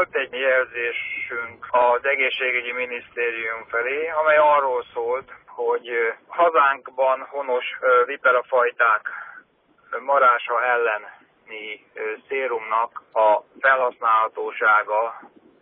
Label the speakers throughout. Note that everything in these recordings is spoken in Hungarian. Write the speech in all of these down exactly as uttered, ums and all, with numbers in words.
Speaker 1: volt egy jelzésünk az egészségügyi minisztérium felé, amely arról szólt, hogy hazánkban honos viperafajták marása elleni szérumnak a felhasználhatósága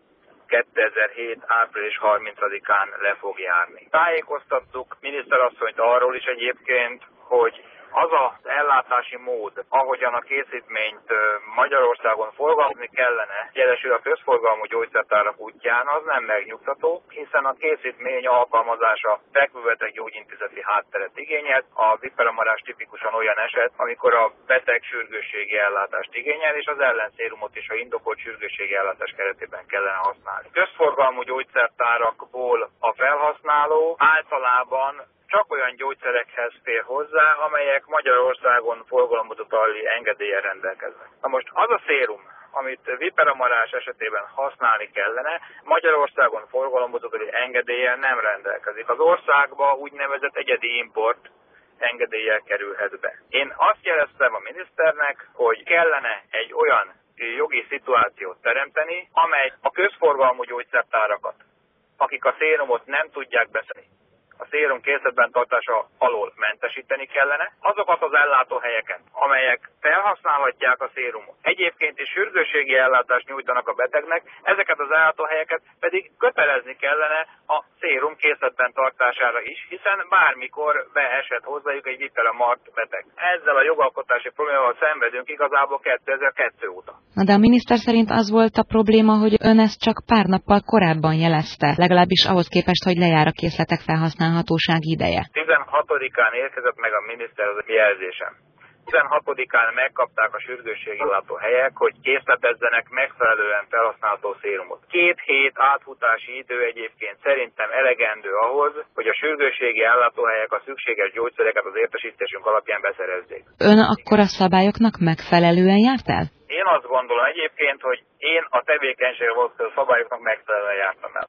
Speaker 1: kétezer-hét április harmincadikán le fog járni. Tájékoztattuk miniszterasszonyt arról is egyébként, hogy az az ellátási mód, ahogyan a készítményt Magyarországon forgalmazni kellene, jelesül a közforgalmú gyógyszertárak útján, az nem megnyugtató, hiszen a készítmény alkalmazása fekvőbeteg gyógyintézeti hátteret igényel. A viperamarás tipikusan olyan eset, amikor a beteg sürgősségi ellátást igényel, és az ellenszérumot is a indokolt sürgősségi ellátás keretében kellene használni. Közforgalmú gyógyszertárakból a felhasználó általában csak olyan gyógyszerekhez fér hozzá, amelyek Magyarországon forgalomhozatali engedéllyel rendelkeznek. Na most az a szérum, amit viperamarás esetében használni kellene, Magyarországon forgalomhozatali engedéllyel nem rendelkezik. Az országba úgynevezett egyedi import engedéllyel kerülhet be. Én azt jeleztem a miniszternek, hogy kellene egy olyan jogi szituációt teremteni, amely a közforgalmú gyógyszertárakat, akik a szérumot nem tudják beszélni, a szérum készletben tartása alól mentesíteni kellene, azokat az ellátóhelyeket, amelyek felhasználhatják a szérumot, egyébként is sürgősségi ellátást nyújtanak a betegnek, ezeket az ellátóhelyeket pedig kötelezni kellene a szérum készletben tartására is, hiszen bármikor beesett hozzájuk egy vipera-mart beteg. Ezzel a jogalkotási problémával szenvedünk igazából kétezer-kettő óta.
Speaker 2: Na de a miniszter szerint az volt a probléma, hogy ön ezt csak pár nappal korábban jelezte, legalábbis ahhoz képest, hogy lejár a készletek felhasználhatósági ideje.
Speaker 1: tizenhatodikán érkezett meg a miniszter az jelzésem. tizenhatodikán megkapták a sürgősségi ellátóhelyek, hogy készletezzenek megfelelően felhasználható szérumot. Két hét átfutási idő egyébként szerintem elegendő ahhoz, hogy a sürgősségi ellátóhelyek a szükséges gyógyszereket az értesítésünk alapján beszerezzék.
Speaker 2: Ön akkor a szabályoknak megfelelően járt el?
Speaker 1: Én azt gondolom egyébként, hogy én a tevékenységre vonatkozó szabályoknak megfelelően jártam el.